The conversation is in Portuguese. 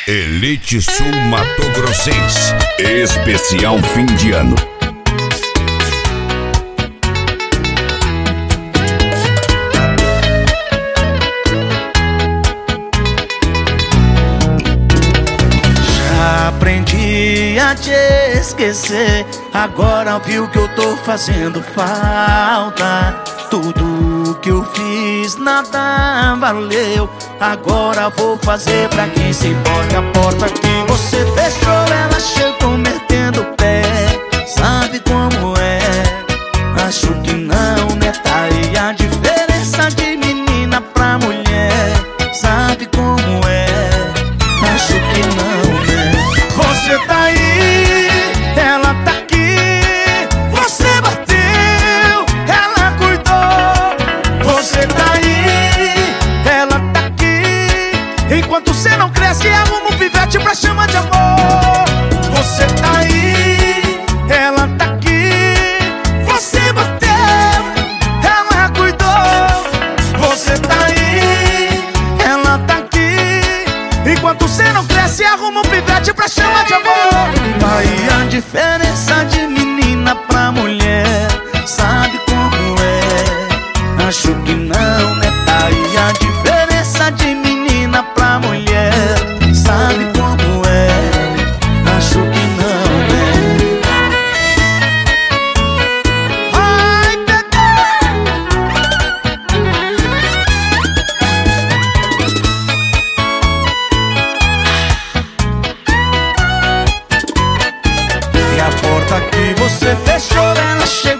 Elite Sul Mato Grossense. Especial fim de ano. Já aprendi a te esquecer. Agora viu que eu tô fazendo falta. Tudo que eu fiz nada valeu. Agora vou fazer pra quem se importa. A porta que você fechou, ela chegou metendo o pé. Sabe como é? Acho que não, né? Tá aí a diferença de menina pra mulher. Sabe como é? Acho que não, né? Você tá aí, ela tá aqui. Você bateu, ela cuidou. Você tá aí, ela tá aqui. Enquanto você não cresce, arruma um pivete pra chama de amor. Você tá aí, ela tá aqui. Você bateu, ela cuidou. Você tá aí, ela tá aqui. Enquanto você não cresce, arruma um pivete pra chama de amor. Aí a diferença de menina pra mulher. Sabe como é? Acho que não, né? Tá aí a diferença de menina pra mulher. Sabe como é? Acho que não, né? Ai, bebê! E a porta que você fechou, ela chegou